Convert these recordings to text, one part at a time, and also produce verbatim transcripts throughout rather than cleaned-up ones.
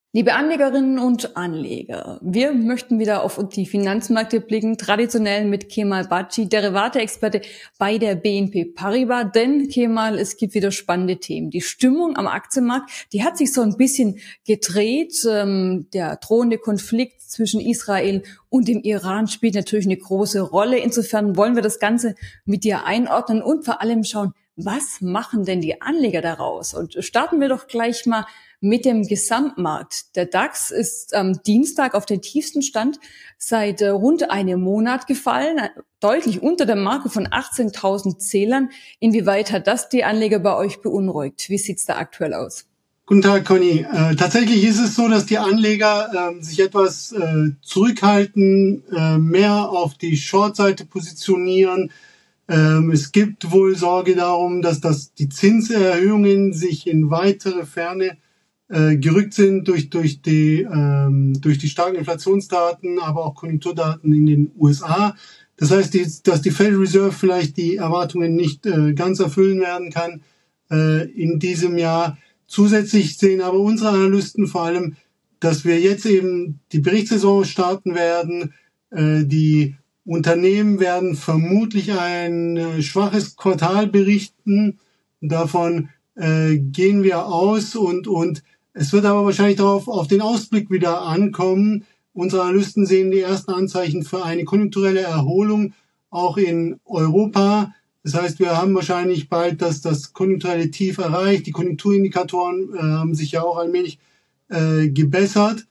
Liebe Anlegerinnen und Anleger, wir möchten wieder auf die Finanzmärkte blicken, traditionell mit Kemal Baci, Derivate-Experte bei der B N P Paribas. Denn Kemal, es gibt wieder spannende Themen. Die Stimmung am Aktienmarkt, die hat sich so ein bisschen gedreht. Der drohende Konflikt zwischen Israel und dem Iran spielt natürlich eine große Rolle. Insofern wollen wir das Ganze mit dir einordnen und vor allem schauen, was machen denn die Anleger daraus? Und starten wir doch gleich mal mit dem Gesamtmarkt. Der DAX ist am Dienstag auf den tiefsten Stand seit rund einem Monat gefallen, deutlich unter der Marke von achtzehntausend Zählern. Inwieweit hat das die Anleger bei euch beunruhigt? Wie sieht's da aktuell aus? Guten Tag, Conny. Äh, tatsächlich ist es so, dass die Anleger äh, sich etwas äh, zurückhalten, äh, mehr auf die Short-Seite positionieren. Ähm, es gibt wohl Sorge darum, dass das die Zinserhöhungen sich in weitere Ferne äh, gerückt sind durch durch die ähm, durch die starken Inflationsdaten, aber auch Konjunkturdaten in den U S A. Das heißt, die, dass die Federal Reserve vielleicht die Erwartungen nicht äh, ganz erfüllen werden kann äh, in diesem Jahr. Zusätzlich sehen aber unsere Analysten vor allem, dass wir jetzt eben die Berichtssaison starten werden. Äh, die Unternehmen werden vermutlich ein äh, schwaches Quartal berichten. Davon äh, gehen wir aus und und es wird aber wahrscheinlich darauf auf den Ausblick wieder ankommen. Unsere Analysten sehen die ersten Anzeichen für eine konjunkturelle Erholung auch in Europa. Das heißt, wir haben wahrscheinlich bald das, das konjunkturelle Tief erreicht. Die Konjunkturindikatoren äh, haben sich ja auch allmählich äh, gebessert.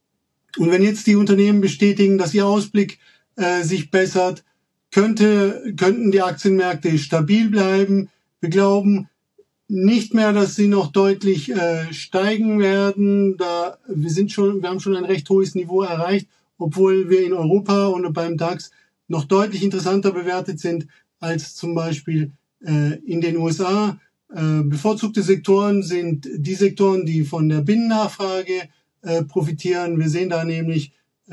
Und wenn jetzt die Unternehmen bestätigen, dass ihr Ausblick äh, sich bessert, könnte, könnten die Aktienmärkte stabil bleiben. Wir glauben nicht mehr, dass sie noch deutlich äh, steigen werden. Da wir sind schon, wir haben schon ein recht hohes Niveau erreicht, obwohl wir in Europa und beim DAX noch deutlich interessanter bewertet sind als zum Beispiel äh, in den U S A. Äh, bevorzugte Sektoren sind die Sektoren, die von der Binnennachfrage äh, profitieren. Wir sehen da nämlich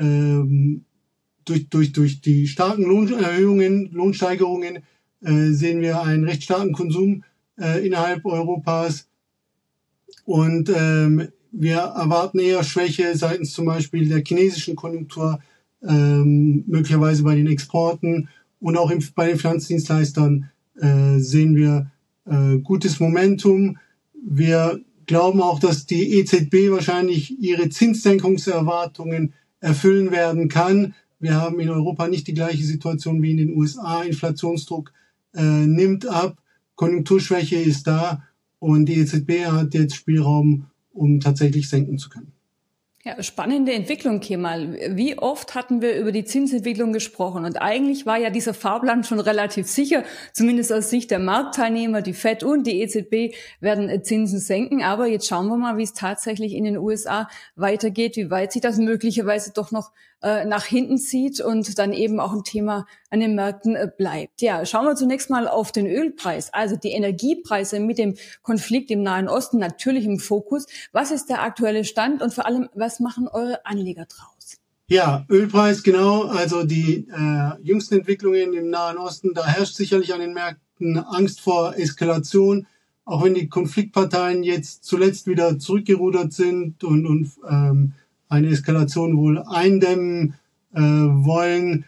ähm, durch durch durch die starken Lohnerhöhungen, Lohnsteigerungen äh, sehen wir einen recht starken Konsum äh, innerhalb Europas und ähm, wir erwarten eher Schwäche seitens zum Beispiel der chinesischen Konjunktur, ähm, möglicherweise bei den Exporten und auch im, bei den Finanzdienstleistern äh, sehen wir äh, gutes Momentum. Wir glauben auch, dass die E Z B wahrscheinlich ihre Zinssenkungserwartungen erfüllen werden kann. Wir haben in Europa nicht die gleiche Situation wie in den U S A. Inflationsdruck äh, nimmt ab. Konjunkturschwäche ist da und die E Z B hat jetzt Spielraum, um tatsächlich senken zu können. Ja, spannende Entwicklung, Kemal. Wie oft hatten wir über die Zinsentwicklung gesprochen? Und eigentlich war ja dieser Fahrplan schon relativ sicher, zumindest aus Sicht der Marktteilnehmer. Die Fed und die E Z B werden Zinsen senken. Aber jetzt schauen wir mal, wie es tatsächlich in den U S A weitergeht, wie weit sich das möglicherweise doch noch äh, nach hinten zieht und dann eben auch ein Thema an den Märkten äh, bleibt. Ja, schauen wir zunächst mal auf den Ölpreis. Also die Energiepreise mit dem Konflikt im Nahen Osten natürlich im Fokus. Was ist der aktuelle Stand und vor allem, was machen eure Anleger draus? Ja, Ölpreis, genau. Also die äh, jüngsten Entwicklungen im Nahen Osten, da herrscht sicherlich an den Märkten Angst vor Eskalation, auch wenn die Konfliktparteien jetzt zuletzt wieder zurückgerudert sind und, und ähm, eine Eskalation wohl eindämmen äh, wollen,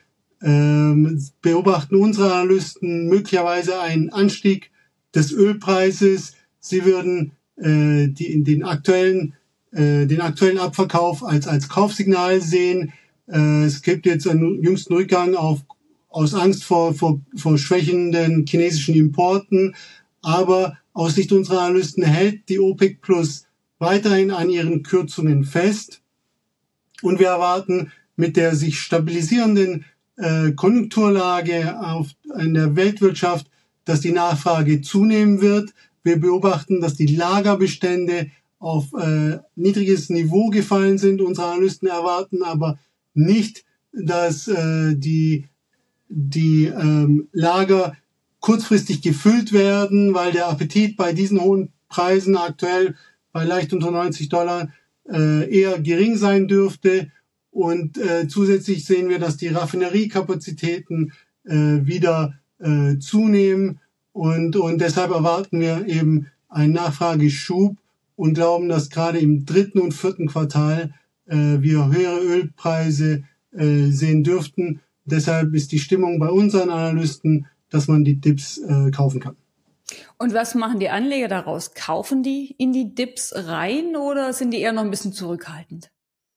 ähm, beobachten unsere Analysten möglicherweise einen Anstieg des Ölpreises. Sie würden äh, die, den aktuellen den aktuellen Abverkauf als als Kaufsignal sehen. Äh, es gibt jetzt einen jüngsten Rückgang auf, aus Angst vor, vor, vor schwächenden chinesischen Importen. Aber aus Sicht unserer Analysten hält die OPEC Plus weiterhin an ihren Kürzungen fest. Und wir erwarten mit der sich stabilisierenden äh, Konjunkturlage auf, in der Weltwirtschaft, dass die Nachfrage zunehmen wird. Wir beobachten, dass die Lagerbestände auf äh, niedriges Niveau gefallen sind. Unsere Analysten erwarten aber nicht, dass äh, die die ähm, Lager kurzfristig gefüllt werden, weil der Appetit bei diesen hohen Preisen aktuell bei leicht unter neunzig Dollar äh, eher gering sein dürfte. Und äh, zusätzlich sehen wir, dass die Raffineriekapazitäten äh, wieder äh, zunehmen und und deshalb erwarten wir eben einen Nachfrageschub und glauben, dass gerade im dritten und vierten Quartal äh, wir höhere Ölpreise äh, sehen dürften. Deshalb ist die Stimmung bei unseren Analysten, dass man die Dips äh, kaufen kann. Und was machen die Anleger daraus? Kaufen die in die Dips rein oder sind die eher noch ein bisschen zurückhaltend?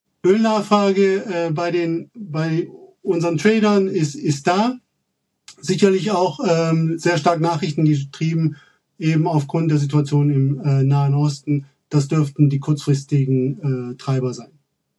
Ölnachfrage äh, bei den bei unseren Tradern ist ist da. Sicherlich auch ähm, sehr stark nachrichtengetrieben, eben aufgrund der Situation im äh, Nahen Osten. Das dürften die kurzfristigen äh, Treiber sein.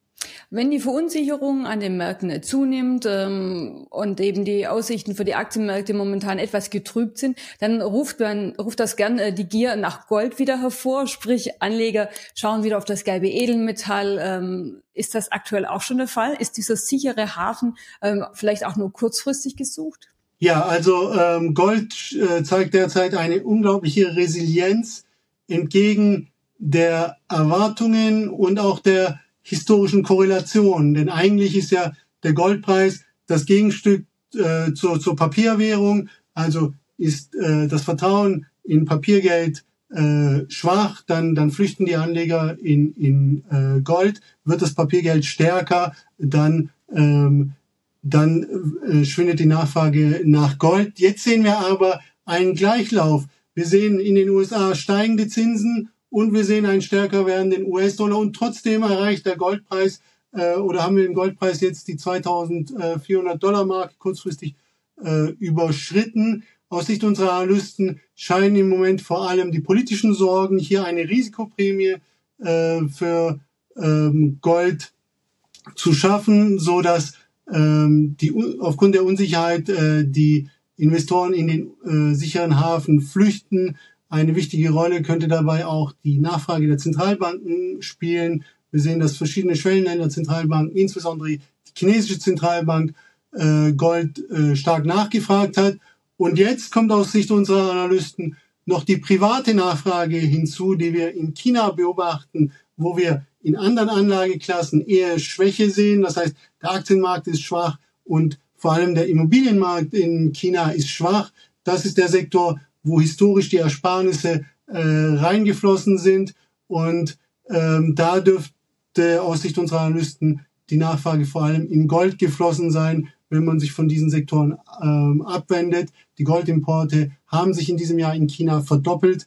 Wenn die Verunsicherung an den Märkten zunimmt ähm, und eben die Aussichten für die Aktienmärkte momentan etwas getrübt sind, dann ruft, man, ruft das gern äh, die Gier nach Gold wieder hervor. Sprich, Anleger schauen wieder auf das gelbe Edelmetall. Ähm, ist das aktuell auch schon der Fall? Ist dieser sichere Hafen ähm, vielleicht auch nur kurzfristig gesucht? Ja, also ähm, Gold äh, zeigt derzeit eine unglaubliche Resilienz entgegen der Erwartungen und auch der historischen Korrelationen. Denn eigentlich ist ja der Goldpreis das Gegenstück äh, zur, zur Papierwährung. Also ist äh, das Vertrauen in Papiergeld äh, schwach, dann, dann flüchten die Anleger in, in äh, Gold. Wird das Papiergeld stärker, dann ähm, dann äh, schwindet die Nachfrage nach Gold. Jetzt sehen wir aber einen Gleichlauf. Wir sehen in den U S A steigende Zinsen und wir sehen einen stärker werdenden U S-Dollar und trotzdem erreicht der Goldpreis äh, oder haben wir den Goldpreis jetzt die zweitausendvierhundert Dollar Marke kurzfristig äh, überschritten. Aus Sicht unserer Analysten scheinen im Moment vor allem die politischen Sorgen hier eine Risikoprämie äh, für ähm, Gold zu schaffen, so dass die aufgrund der Unsicherheit äh, die Investoren in den äh, sicheren Hafen flüchten. Eine wichtige Rolle könnte dabei auch die Nachfrage der Zentralbanken spielen. Wir sehen, dass verschiedene Schwellenländer-Zentralbanken, insbesondere die chinesische Zentralbank, äh, Gold äh, stark nachgefragt hat. Und jetzt kommt aus Sicht unserer Analysten noch die private Nachfrage hinzu, die wir in China beobachten, wo wir in anderen Anlageklassen eher Schwäche sehen. Das heißt, der Aktienmarkt ist schwach und vor allem der Immobilienmarkt in China ist schwach. Das ist der Sektor, wo historisch die Ersparnisse äh, reingeflossen sind. Und ähm, da dürfte aus Sicht unserer Analysten die Nachfrage vor allem in Gold geflossen sein, wenn man sich von diesen Sektoren ähm, abwendet. Die Goldimporte haben sich in diesem Jahr in China verdoppelt.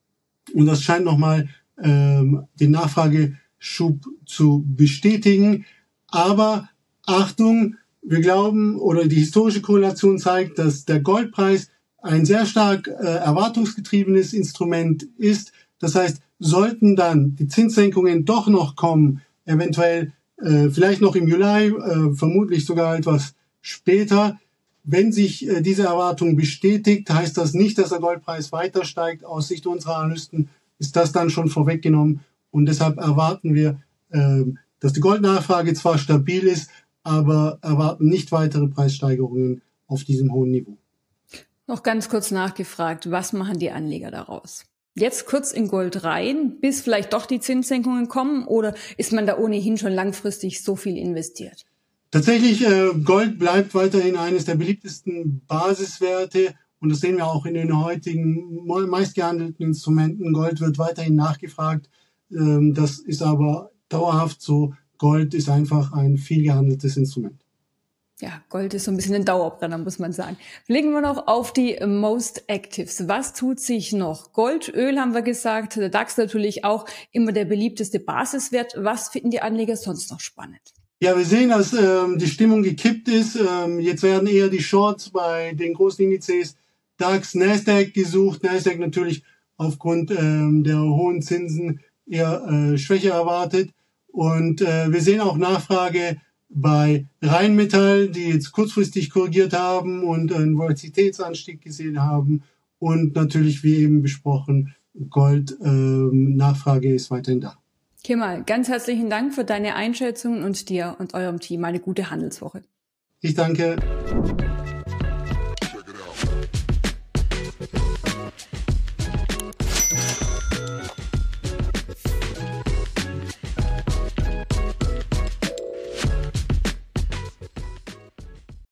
Und das scheint nochmal ähm, den Nachfrageschub zu bestätigen. Aber Achtung, wir glauben, oder die historische Korrelation zeigt, dass der Goldpreis ein sehr stark äh, erwartungsgetriebenes Instrument ist. Das heißt, sollten dann die Zinssenkungen doch noch kommen, eventuell äh, vielleicht noch im Juli, äh, vermutlich sogar etwas später, wenn sich äh, diese Erwartung bestätigt, heißt das nicht, dass der Goldpreis weiter steigt. Aus Sicht unserer Analysten ist das dann schon vorweggenommen und deshalb erwarten wir, äh, dass die Goldnachfrage zwar stabil ist, aber erwarten nicht weitere Preissteigerungen auf diesem hohen Niveau. Noch ganz kurz nachgefragt, was machen die Anleger daraus? Jetzt kurz in Gold rein, bis vielleicht doch die Zinssenkungen kommen, oder ist man da ohnehin schon langfristig so viel investiert? Tatsächlich, äh, Gold bleibt weiterhin eines der beliebtesten Basiswerte und das sehen wir auch in den heutigen meistgehandelten Instrumenten. Gold wird weiterhin nachgefragt, ähm, das ist aber dauerhaft so. Gold ist einfach ein viel gehandeltes Instrument. Ja, Gold ist so ein bisschen ein Dauerbrenner, muss man sagen. Blicken wir noch auf die Most Actives. Was tut sich noch? Gold, Öl haben wir gesagt, der DAX natürlich auch immer der beliebteste Basiswert. Was finden die Anleger sonst noch spannend? Ja, wir sehen, dass ähm, die Stimmung gekippt ist. Ähm, jetzt werden eher die Shorts bei den großen Indizes DAX, Nasdaq gesucht. Nasdaq natürlich aufgrund ähm, der hohen Zinsen eher äh, schwächer erwartet. Und äh, wir sehen auch Nachfrage bei Rheinmetall, die jetzt kurzfristig korrigiert haben und einen Volatilitätsanstieg gesehen haben. Und natürlich, wie eben besprochen, Gold, ähm, Nachfrage ist weiterhin da. Kemal, ganz herzlichen Dank für deine Einschätzungen und dir und eurem Team eine gute Handelswoche. Ich danke.